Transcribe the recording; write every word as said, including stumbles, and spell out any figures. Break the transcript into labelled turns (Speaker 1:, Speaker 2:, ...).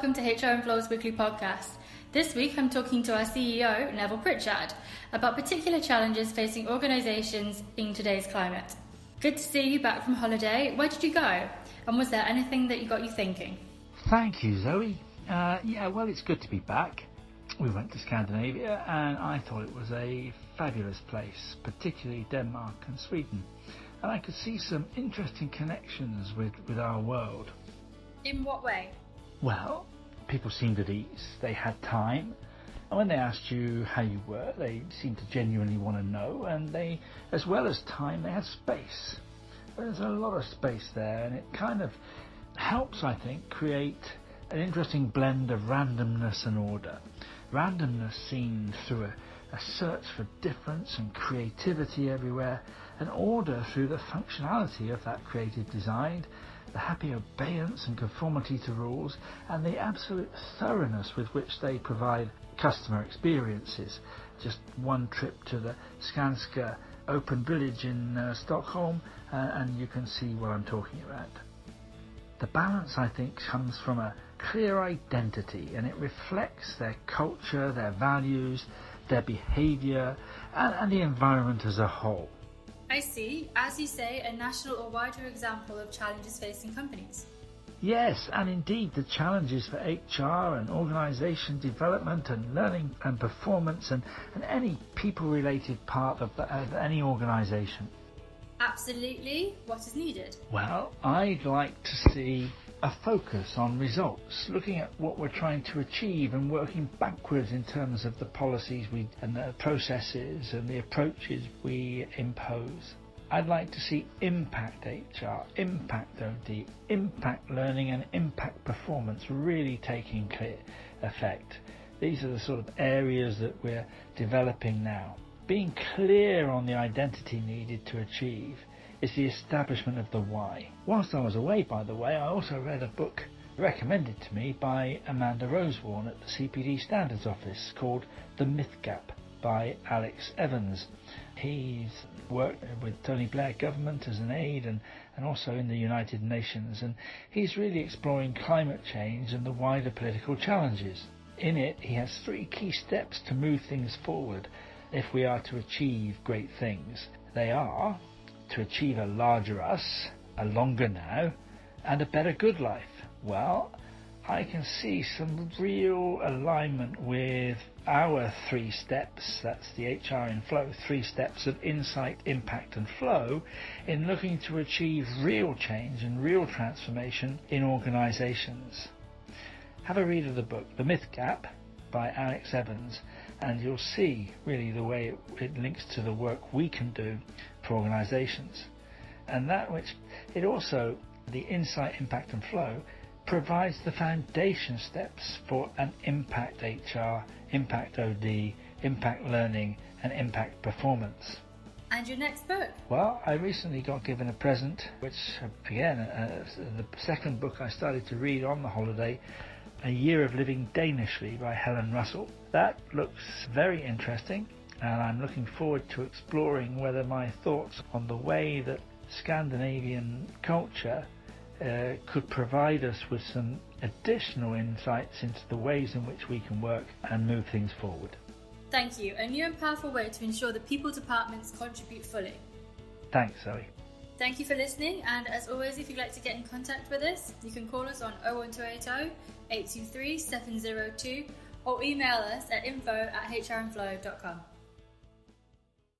Speaker 1: welcome to H R and Flow's weekly podcast. This week I'm talking to our C E O, Neville Pritchard, about particular challenges facing organisations in today's climate. Good to see you back from holiday. Where did you go? And was there anything that you got you thinking?
Speaker 2: Thank you, Zoe. Uh, yeah, well, it's good to be back. We went to Scandinavia and I thought it was a fabulous place, particularly Denmark and Sweden. And I could see some interesting connections with, with our world.
Speaker 1: In what way?
Speaker 2: Well, people seemed at ease, they had time, and when they asked you how you were, they seemed to genuinely want to know, and they, as well as time, they had space. There's a lot of space there, and it kind of helps, I think, create an interesting blend of randomness and order. Randomness seen through a, a search for difference and creativity everywhere, and order through the functionality of that creative design, the happy obeyance and conformity to rules, and the absolute thoroughness with which they provide customer experiences. Just one trip to the Skanska Open Village in uh, Stockholm, uh, and you can see what I'm talking about. The balance, I think, comes from a clear identity, and it reflects their culture, their values, their behaviour, and, and the environment as a whole.
Speaker 1: I see, as you say, a national or wider example of challenges facing companies.
Speaker 2: Yes, and indeed the challenges for H R and organisation development and learning and performance and, and any people-related part of, the, of any organisation.
Speaker 1: Absolutely. What is needed?
Speaker 2: Well, I'd like to see a focus on results, looking at what we're trying to achieve and working backwards in terms of the policies we and the processes and the approaches we impose. I'd like to see impact H R, impact O D, impact learning and impact performance really taking clear effect. These are the sort of areas that we're developing now. Being clear on the identity needed to achieve is the establishment of the why. Whilst I was away, by the way, I also read a book recommended to me by Amanda Rosewarne at the C P D Standards Office called The Myth Gap by Alex Evans. He's worked with Tony Blair government as an aide and, and also in the United Nations, and he's really exploring climate change and the wider political challenges. In it, he has three key steps to move things forward if we are to achieve great things. They are to achieve a larger us, a longer now, and a better good life. Well, I can see some real alignment with our three steps, that's the H R in Flow, three steps of insight, impact and flow, in looking to achieve real change and real transformation in organisations. Have a read of the book, The Myth Gap by Alex Evans, and you'll see really the way it, it links to the work we can do for organisations. And that which it also, the insight, impact and flow, provides the foundation steps for an impact H R, impact O D, impact learning and impact performance.
Speaker 1: And your next book?
Speaker 2: Well, I recently got given a present, which again, uh, the second book I started to read on the holiday, A Year of Living Danishly by Helen Russell. That looks very interesting, and I'm looking forward to exploring whether my thoughts on the way that Scandinavian culture uh, could provide us with some additional insights into the ways in which we can work and move things forward.
Speaker 1: Thank you. A new and powerful way to ensure the people departments contribute fully.
Speaker 2: Thanks, Zoe.
Speaker 1: Thank you for listening, and as always, if you'd like to get in contact with us, you can call us on oh one two eight oh, eight two three, seven oh two or email us at info at h r and flow dot com.